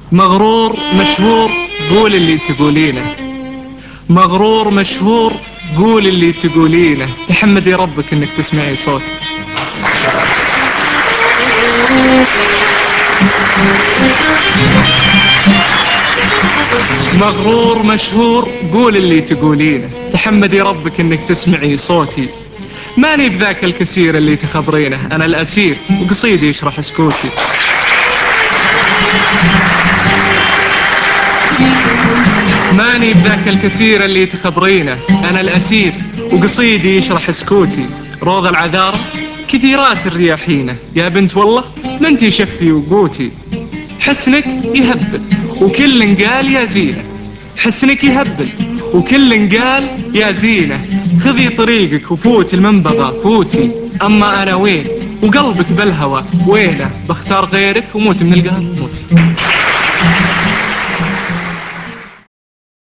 مغرور مشهور قول اللي تقولينه، مغرور مشهور قول اللي تقولينه، تحمدي ربك انك تسمعي صوتي. مغرور مشهور قول اللي تقولينه، تحمدي ربك انك تسمعي صوتي. ماني بذاك الكثير اللي تخبرينه، انا الاسير وقصيدي يشرح سكوتي. ماني بذاك الكثير اللي تخبرينه، انا الاسير وقصيدي يشرح سكوتي. روض العذارى كثيرات الرياحينه، يا بنت والله ما انتي شفي وقوتي. حسنك يهبل وكل قال يا زينه، حسنك يهبل وكل قال يا زينه. خذي طريقك وفوت المنبغى فوتي، اما انا وين وقلبك بالهوى وينه، بختار غيرك وموت من القلب موتي.